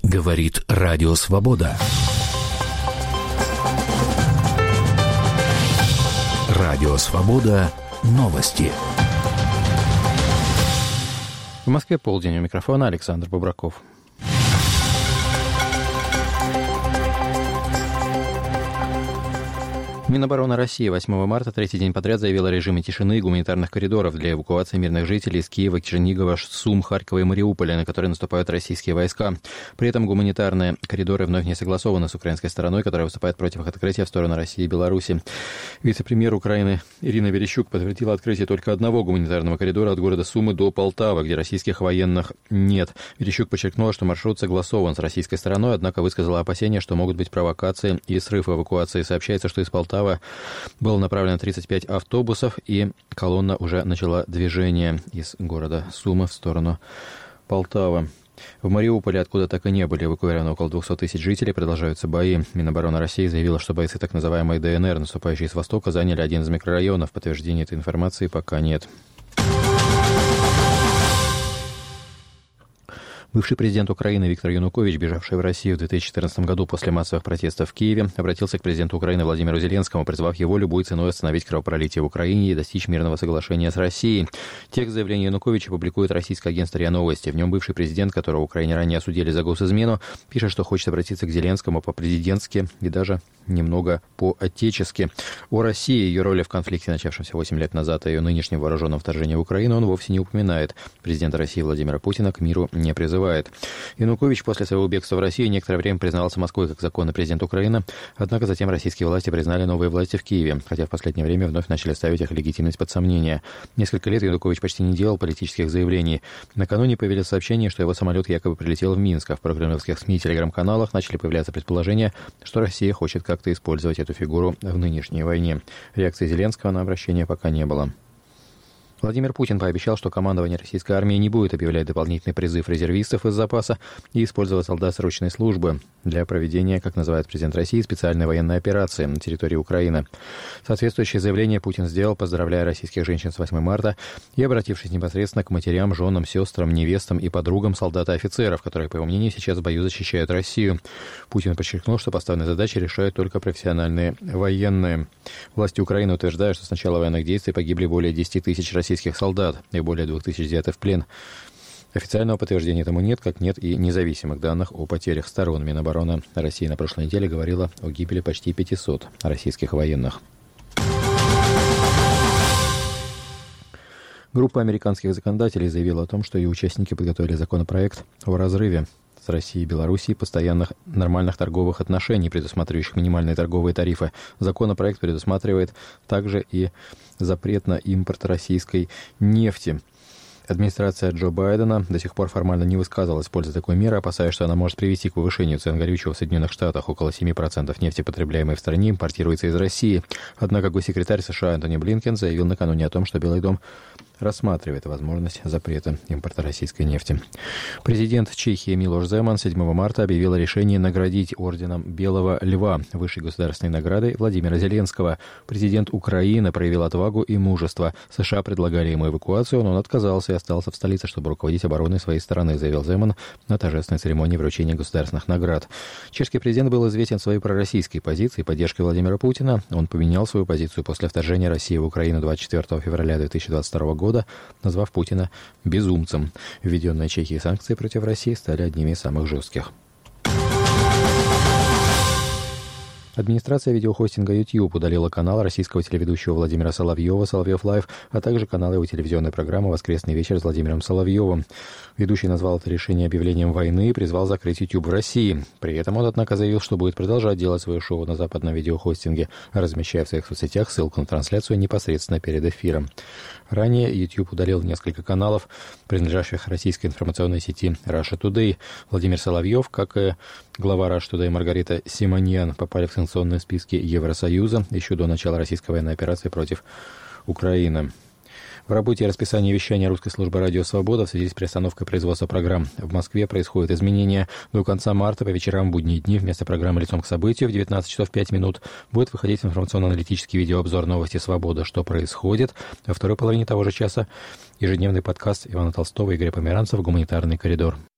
Говорит Радио Свобода. Радио Свобода. Новости. В Москве полдень. У микрофона Александр Бобраков. Минобороны России 8 марта, третий день подряд, заявила о режиме тишины и гуманитарных коридоров для эвакуации мирных жителей из Киева, Чернигова, Сум, Харькова и Мариуполя, на которые наступают российские войска. При этом гуманитарные коридоры вновь не согласованы с украинской стороной, которая выступает против их открытия в сторону России и Беларуси. Вице-премьер Украины Ирина Верещук подтвердила открытие только одного гуманитарного коридора от города Сумы до Полтавы, где российских военных нет. Верещук подчеркнула, что маршрут согласован с российской стороной, однако высказала опасения, что могут быть провокации и срыв эвакуации. Сообщается, что из Полтавы было направлено 35 автобусов, и колонна уже начала движение из города Сумы в сторону Полтавы. В Мариуполе, откуда так и не были эвакуированы около 200 тысяч жителей, продолжаются бои. Минобороны России заявила, что бойцы так называемой ДНР, наступающие с востока, заняли один из микрорайонов. Подтверждения этой информации пока нет. Бывший президент Украины Виктор Янукович, бежавший в Россию в 2014 году после массовых протестов в Киеве, обратился к президенту Украины Владимиру Зеленскому, призвав его любой ценой остановить кровопролитие в Украине и достичь мирного соглашения с Россией. Текст заявления Януковича публикует российское агентство РИА Новости. В нем бывший президент, которого в Украине ранее осудили за госизмену, пишет, что хочет обратиться к Зеленскому по-президентски и даже немного по-отечески. О России, ее роли в конфликте, начавшемся 8 лет назад, и ее нынешнем вооруженном вторжении в Украину он вовсе не упоминает. Президента России Владимира Путина к миру не призывает. Янукович после своего бегства в Россию некоторое время признавался Москвой как законный президент Украины, однако затем российские власти признали новые власти в Киеве, хотя в последнее время вновь начали ставить их легитимность под сомнение. Несколько лет Янукович почти не делал политических заявлений. Накануне появились сообщения, что его самолет якобы прилетел в Минск, а в прокремлевских СМИ и телеграм-каналах начали появляться предположения, что Россия хочет как-то использовать эту фигуру в нынешней войне. Реакции Зеленского на обращение пока не было. Владимир Путин пообещал, что командование российской армии не будет объявлять дополнительный призыв резервистов из запаса и использовать солдат срочной службы для проведения, как называет президент России, специальной военной операции на территории Украины. Соответствующее заявление Путин сделал, поздравляя российских женщин с 8 марта и обратившись непосредственно к матерям, женам, сестрам, невестам и подругам солдат и офицеров, которые, по его мнению, сейчас в бою защищают Россию. Путин подчеркнул, что поставленные задачи решают только профессиональные военные. Власти Украины утверждают, что с начала военных действий погибли более 10 тысяч российских солдат и более 2000 взяты в плен. Официального подтверждения этому нет, как нет и независимых данных о потерях сторон. Минобороны России на прошлой неделе говорила о гибели почти 500 российских военных. Группа американских законодателей заявила о том, что ее участники подготовили законопроект о разрыве с Россией и Белоруссией постоянных нормальных торговых отношений, предусматривающих минимальные торговые тарифы. Законопроект предусматривает также и запрет на импорт российской нефти. Администрация Джо Байдена до сих пор формально не высказывалась в пользу такой меры, опасаясь, что она может привести к повышению цен горючего в Соединенных Штатах. Около 7% нефти, потребляемой в стране, импортируется из России. Однако госсекретарь США Антони Блинкен заявил накануне о том, что Белый дом рассматривает возможность запрета импорта российской нефти. Президент Чехии Милош Земан 7 марта объявил о решении наградить орденом Белого Льва, высшей государственной наградой, Владимира Зеленского. Президент Украины проявил отвагу и мужество. США предлагали ему эвакуацию, но он отказался и остался в столице, чтобы руководить обороной своей страны, заявил Земан на торжественной церемонии вручения государственных наград. Чешский президент был известен своей пророссийской позицией и поддержкой Владимира Путина. Он поменял свою позицию после вторжения России в Украину 24 февраля 2022 года, назвав Путина безумцем. Введенные Чехией санкции против России стали одними из самых жестких. Администрация видеохостинга YouTube удалила канал российского телеведущего Владимира Соловьева «Соловьев Лайв», а также канал его телевизионной программы «Воскресный вечер» с Владимиром Соловьевым. Ведущий назвал это решение объявлением войны и призвал закрыть YouTube в России. При этом он, однако, заявил, что будет продолжать делать свое шоу на западном видеохостинге, размещая в своих соцсетях ссылку на трансляцию непосредственно перед эфиром. Ранее YouTube удалил несколько каналов, принадлежащих российской информационной сети Russia Today. Владимир Соловьев, как и глава Russia Today Маргарита Симоньян, попали в санкционные списки Евросоюза еще до начала российской военной операции против Украины. В работе и расписании вещания русской службы «Радио Свобода» в связи с приостановкой производства программ в Москве происходят изменения. До конца марта по вечерам в будние дни вместо программы «Лицом к событию» в 19 часов 5 минут будет выходить информационно-аналитический видеообзор «Новости Свобода. Что происходит?». Во второй половине того же часа ежедневный подкаст Ивана Толстого и Игоря Померанцева «Гуманитарный коридор».